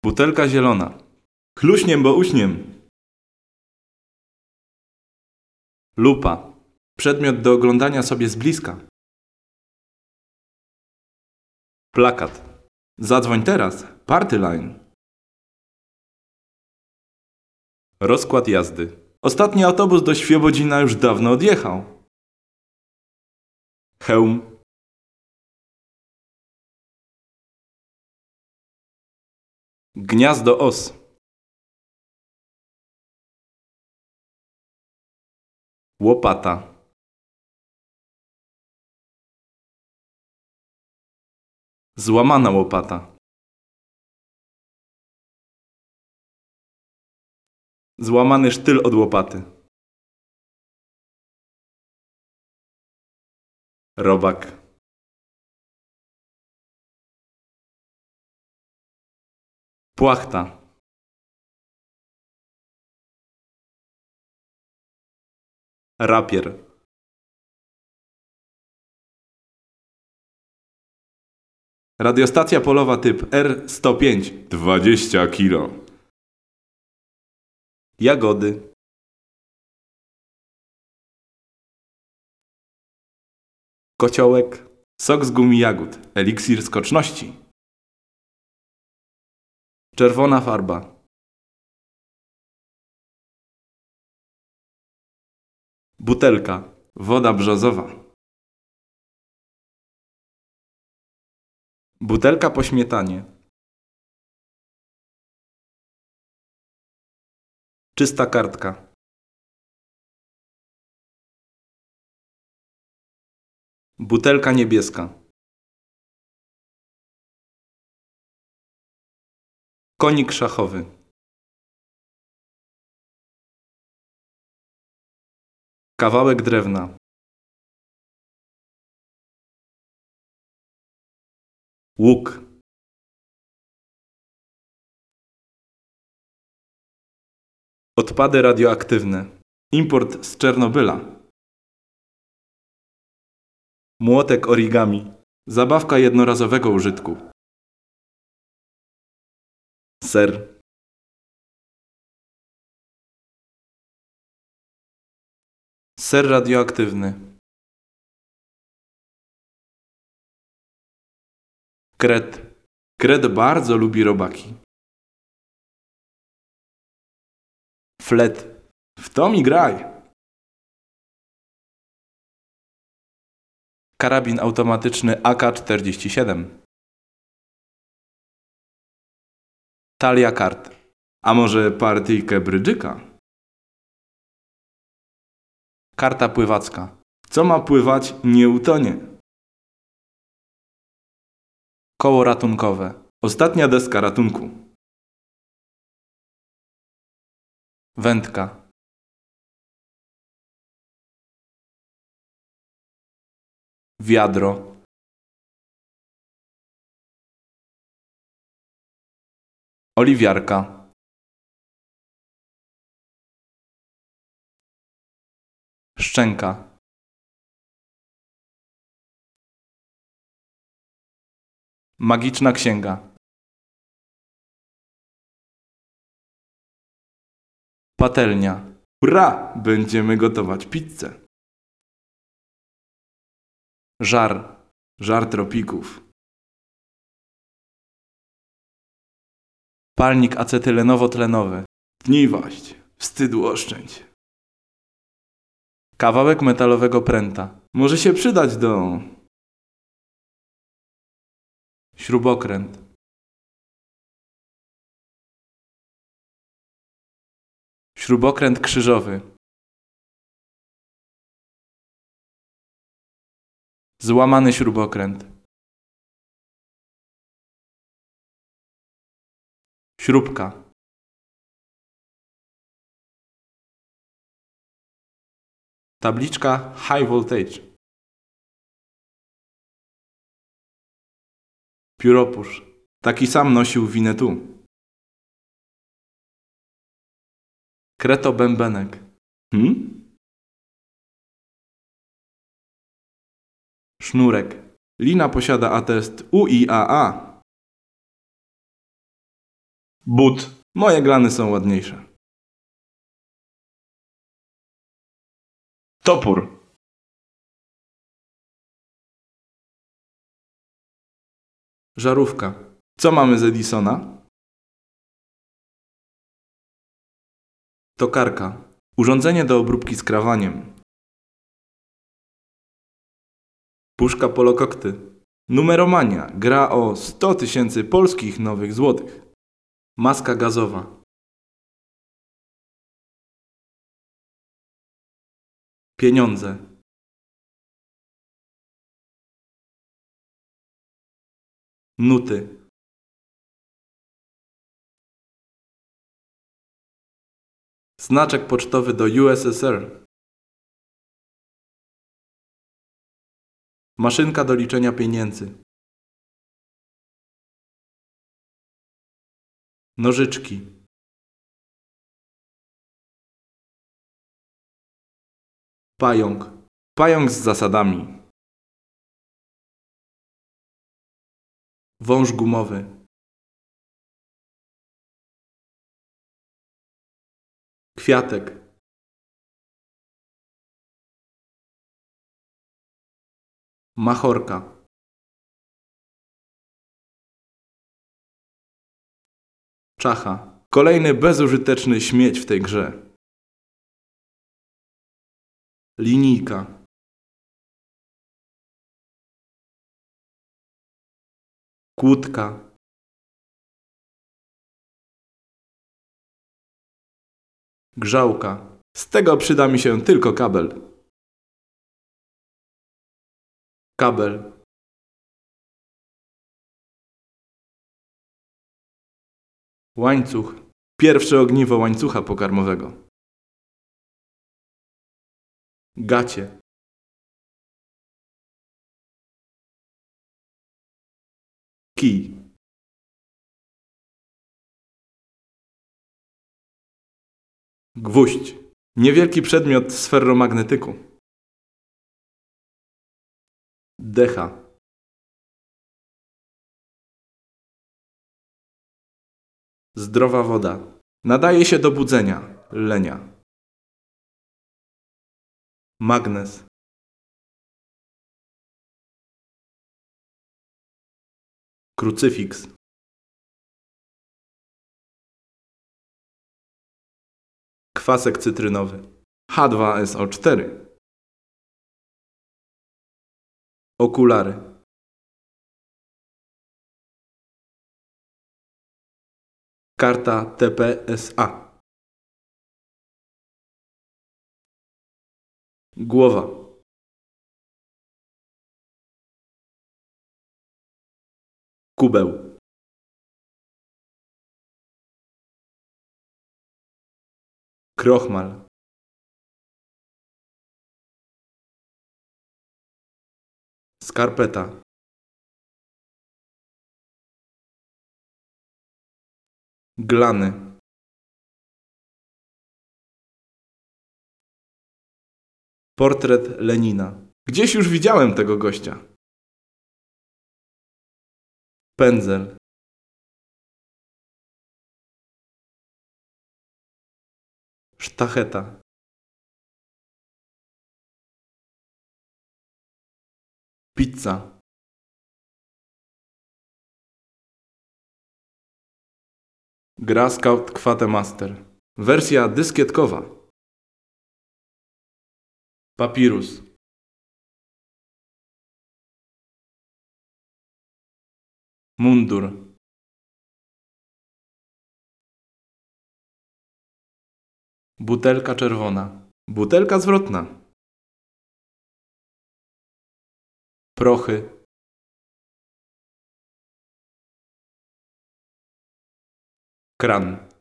Butelka zielona. Chluśniem, bo uśniem. Lupa. Przedmiot do oglądania sobie z bliska. Plakat. Zadzwoń teraz. Party line. Rozkład jazdy. Ostatni autobus do Świebodzina już dawno odjechał. Hełm. Gniazdo os. Łopata. Złamana łopata. Złamany sztyl od łopaty. Robak. Płachta. Rapier. Radiostacja polowa typ R105. 20 kilo. Jagody. Kociołek. Sok z gumi jagód. Eliksir skoczności. Czerwona farba. Butelka. Woda brzozowa. Butelka po śmietanie. Czysta kartka. Butelka niebieska. Konik szachowy. Kawałek drewna. Łuk. Odpady radioaktywne. Import z Czernobyla. Młotek origami. Zabawka jednorazowego użytku. Ser. Ser radioaktywny. Kret. Kret bardzo lubi robaki. Flet. W to mi graj. Karabin automatyczny AK-47. Talia kart. A może partyjkę brydżyka? Karta pływacka. Co ma pływać, nie utonie. Koło ratunkowe. Ostatnia deska ratunku. Wędka. Wiadro. Oliwiarka. Szczęka. Magiczna księga. Patelnia. Hurra! Będziemy gotować pizzę. Żar. Żar tropików. Palnik acetylenowo-tlenowy. Tniwość. Wstydu oszczędź. Kawałek metalowego pręta. Może się przydać do... Śrubokręt. Śrubokręt krzyżowy. Złamany śrubokręt. Śrubka. Tabliczka High Voltage. Pióropusz. Taki sam nosił Winnetou. Kreto-bębenek. Sznurek. Lina posiada atest UIAA. But. Moje glany są ładniejsze. Topór. Żarówka. Co mamy z Edisona? Tokarka. Urządzenie do obróbki skrawaniem. Puszka polokokty. Numeromania. Gra o 100 000 polskich nowych złotych. Maska gazowa. Pieniądze. Nuty. Znaczek pocztowy do USSR. Maszynka do liczenia pieniędzy. Nożyczki. Pająk. Pająk z zasadami. Wąż gumowy. Kwiatek. Machorka. Czacha. Kolejny bezużyteczny śmieć w tej grze. Linijka. Kłódka. Grzałka. Z tego przyda mi się tylko kabel. Kabel. Łańcuch. Pierwsze ogniwo łańcucha pokarmowego. Gacie. Kij. Gwóźdź. Niewielki przedmiot z ferromagnetyku. Decha. Zdrowa woda. Nadaje się do budzenia. Lenia. Magnes. Krucyfiks. Kwasek cytrynowy. H2SO4. Okulary. Karta TPSA. Głowa. Kubeł. Krochmal. Skarpeta. Glany. Portret Lenina. Gdzieś już widziałem tego gościa. Pędzel. Sztacheta. Pizza. Gra Scout Quatemaster. Wersja dyskietkowa. Papirus. Mundur. Butelka czerwona. Butelka zwrotna. Prochy. Kran.